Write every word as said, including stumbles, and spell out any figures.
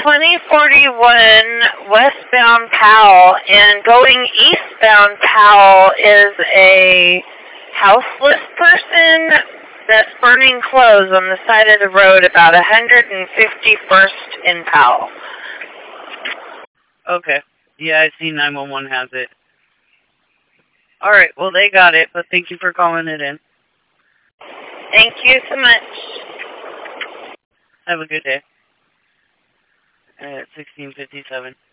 twenty forty-one westbound Powell, and going eastbound Powell is a houseless person that's burning clothes on the side of the road about one hundred fifty-first in Powell. Okay. Yeah, I see nine one one has it. Alright, well they got it, but thank you for calling it in. Thank you so much. Have a good day. At sixteen fifty-seven.